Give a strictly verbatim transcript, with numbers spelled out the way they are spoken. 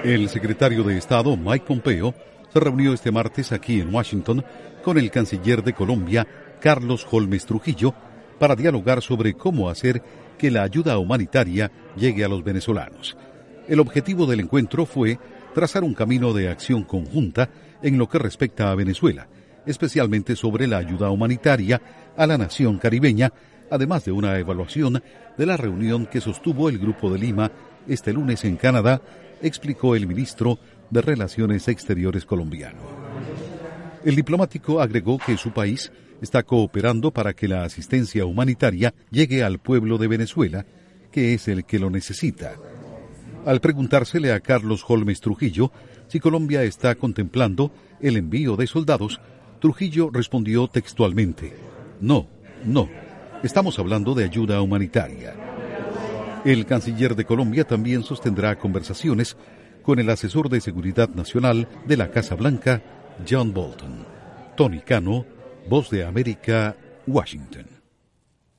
El secretario de Estado, Mike Pompeo, se reunió este martes aquí en Washington con el canciller de Colombia, Carlos Holmes Trujillo, para dialogar sobre cómo hacer que la ayuda humanitaria llegue a los venezolanos. El objetivo del encuentro fue trazar un camino de acción conjunta en lo que respecta a Venezuela, especialmente sobre la ayuda humanitaria a la nación caribeña, además de una evaluación de la reunión que sostuvo el Grupo de Lima este lunes en Canadá, explicó el ministro de Relaciones Exteriores colombiano. El diplomático agregó que su país está cooperando para que la asistencia humanitaria llegue al pueblo de Venezuela, que es el que lo necesita. Al preguntársele a Carlos Holmes Trujillo si Colombia está contemplando el envío de soldados, Trujillo respondió textualmente: No, no, estamos hablando de ayuda humanitaria. El canciller de Colombia también sostendrá conversaciones con el asesor de Seguridad Nacional de la Casa Blanca, John Bolton. Tony Cano, Voz de América, Washington.